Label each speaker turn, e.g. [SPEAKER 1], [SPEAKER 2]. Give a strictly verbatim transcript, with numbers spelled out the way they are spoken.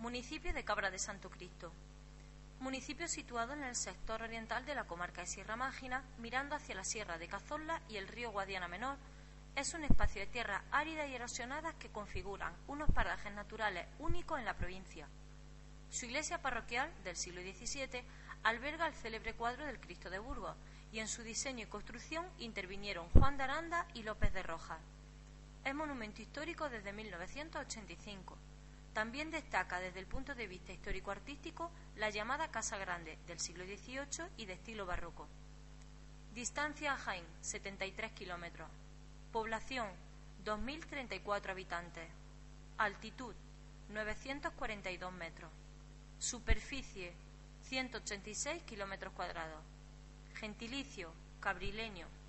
[SPEAKER 1] Municipio de Cabra de Santo Cristo. Municipio situado en el sector oriental de la comarca de Sierra Mágina, mirando hacia la Sierra de Cazorla y el río Guadiana Menor. Es un espacio de tierras áridas y erosionadas que configuran unos parajes naturales únicos en la provincia. Su iglesia parroquial, del siglo diecisiete, alberga el célebre cuadro del Cristo de Burgos, y en su diseño y construcción intervinieron Juan de Aranda y López de Rojas. Es monumento histórico desde mil novecientos ochenta y cinco. También destaca desde el punto de vista histórico-artístico la llamada Casa Grande, del siglo dieciocho y de estilo barroco. Distancia a Jaén, setenta y tres kilómetros. Población, dos mil treinta y cuatro habitantes. Altitud, novecientos cuarenta y dos metros. Superficie, ciento ochenta y seis kilómetros cuadrados. Gentilicio, cabrileño.